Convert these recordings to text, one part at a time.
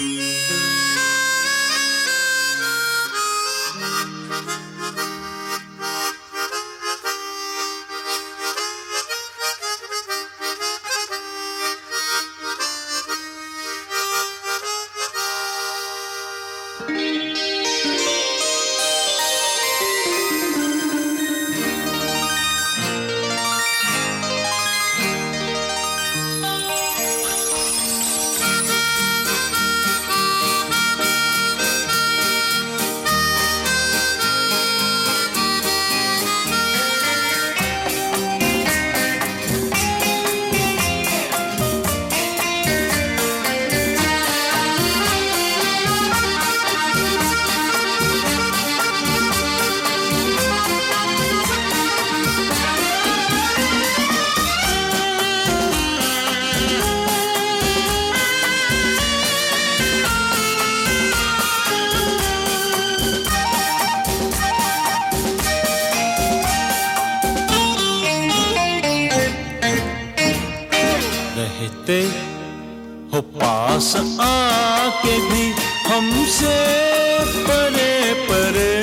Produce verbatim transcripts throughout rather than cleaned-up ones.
रहते हो पास आके भी हमसे परे परे,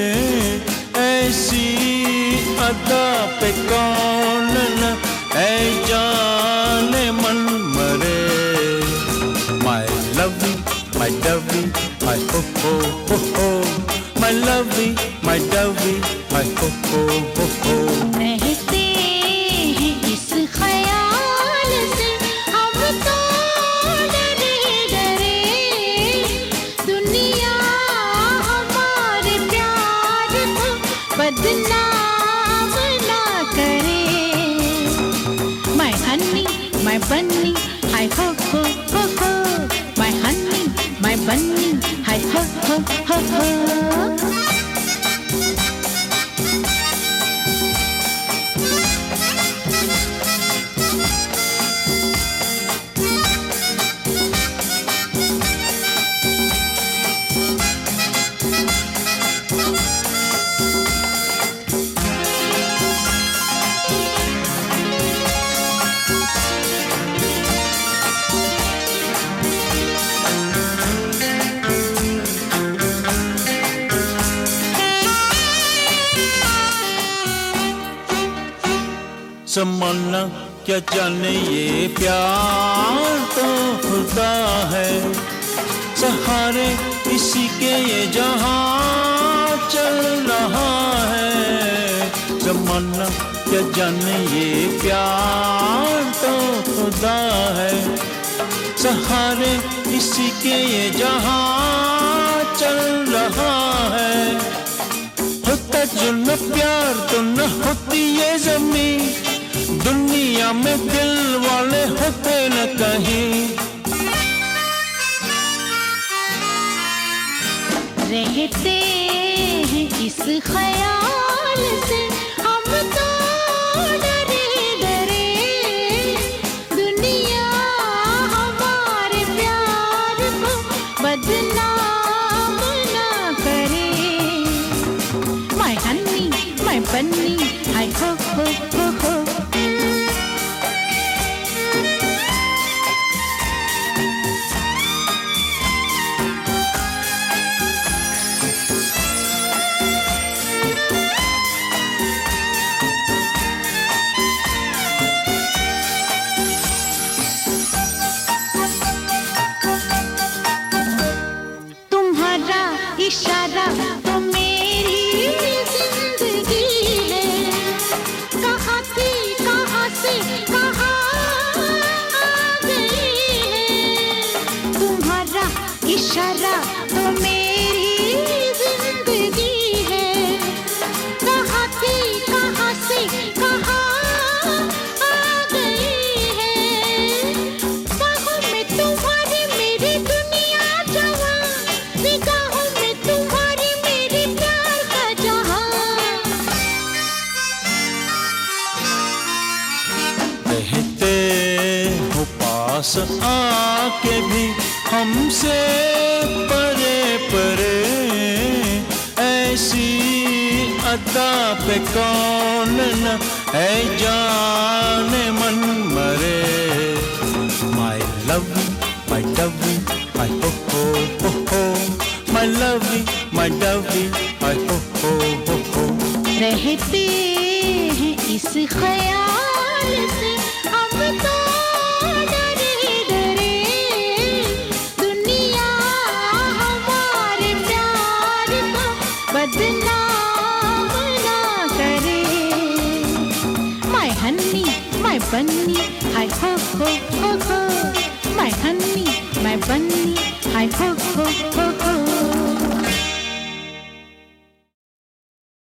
ऐसी अदा पे कौन न ऐ जाने मन मरे। My lovey, my dovey, my ho ho ho ho, my lovey, my dovey, my ho ho ho ho। रहते हैं इस ख्याल से हम तो डरे डरे, दुनिया हमारे प्यार को बदनाम ना करे। My honey, my bunny, hi ho ho ho ho, my honey, my bunny, hi ho ho ho ho। ज़माना क्या जाने ये प्यार तो खुदा है, सहारे इसी के ये जहां चल रहा है। ज़माना क्या जाने ये प्यार तो खुदा है, सहारे इसी के ये जहां चल रहा है। होता जो न प्यार तो न होती ये ज़मीं, दुनिया में दिल वाले होते न कहीं। रहते हैं इस ख्याल से हम तो डरे डरे, दुनिया हमारे प्यार को बदनाम ना करे। My honey, my bunny, hi ho ho ho ho। इशारा तो मेरी जिंदगी है, कहाँ थी कहाँ से कहाँ आ गई है। तुम्हारा इशारा तो मेरी जिंदगी है, कहाँ थी कहाँ से कहाँ आ गई है। बाहों में तुम्हारी मेरी दुनिया जवां, निगाहों में तुम्हारी मेरी प्यार का जहां। रहते हो पास आके भी हमसे परे परे, ऐसी अदा पे कौन न है जाने मन मरे। My lovey, my dovey, my ho ho lovey, my dovey, hi ho ho ho ho. रहते हैं इस ख्याल से अब तो डरे डरे, दुनिया हमारे प्यार को बदनाम ना करे। My honey, my bunny, hi ho ho ho ho. My honey, my bunny, hi ho ho ho ho.